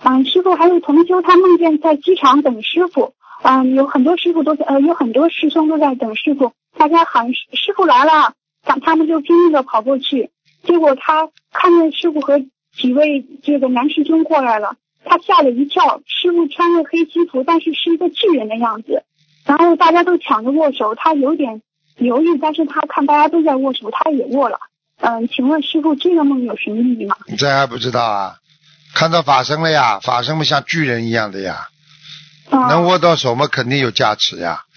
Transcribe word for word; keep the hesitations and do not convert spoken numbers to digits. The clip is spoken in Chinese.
嗯，师傅还有同修，他梦见在机场等师傅，嗯，有很多师傅都在，呃，有很多师兄都在等师傅，大家喊师傅来了，他他们就拼命的跑过去，结果他看见师傅和几位这个男师兄过来了，他吓了一跳，师傅穿着黑西服，但是是一个巨人的样子，然后大家都抢着握手，他有点犹豫，但是他看大家都在握手，他也握了。嗯，请问师傅，这个梦有什么意义吗？ 这还不知道啊？看到法身了呀，法身嘛像巨人一样的呀， 嗯、 能握到手嘛，肯定有加持呀。